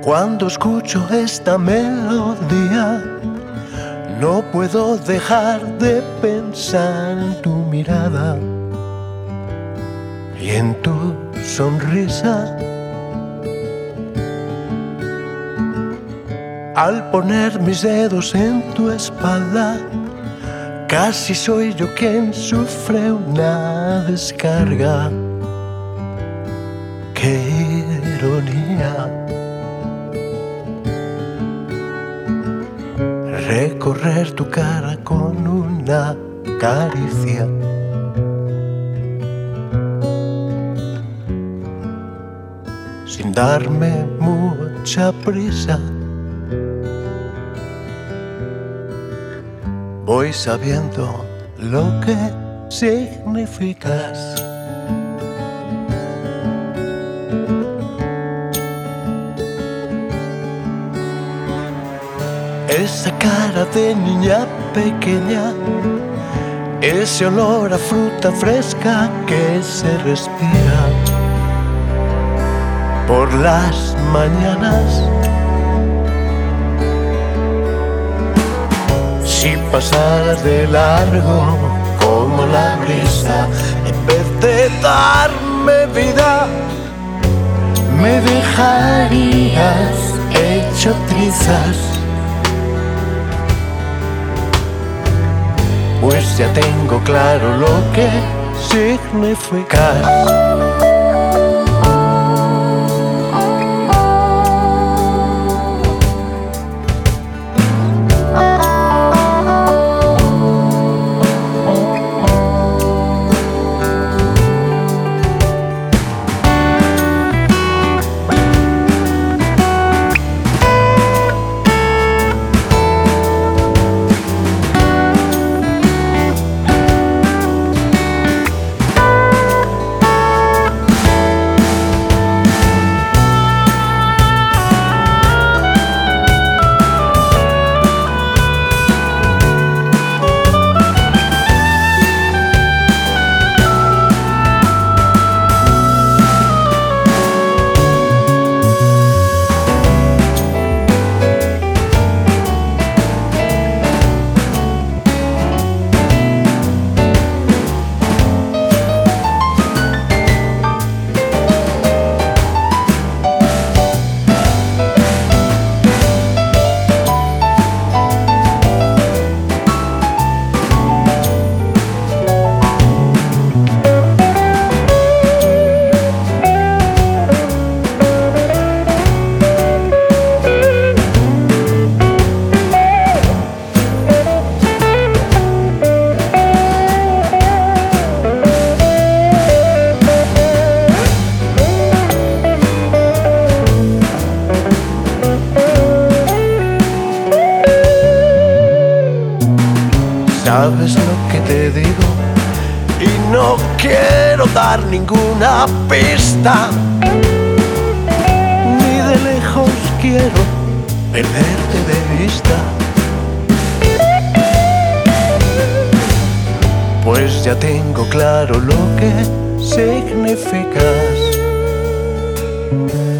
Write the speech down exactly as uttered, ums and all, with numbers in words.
Cuando escucho esta melodía, no puedo dejar de pensar en tu mirada y en tu sonrisa. Al poner mis dedos en tu espalda, casi soy yo quien sufre una descarga. ¡Qué ironía! Recorrer tu cara con una caricia. Sin darme mucha prisa, voy sabiendo lo que significas. Esa cara de niña pequeña, ese olor a fruta fresca que se respira por las mañanas. Si pasaras de largo como la brisa, en vez de darme vida, me dejarías hecho trizas. Pues ya tengo claro lo que significas. Sabes lo que te digo y no quiero dar ninguna pista, ni de lejos quiero perderte de vista. Pues ya tengo claro lo que significas.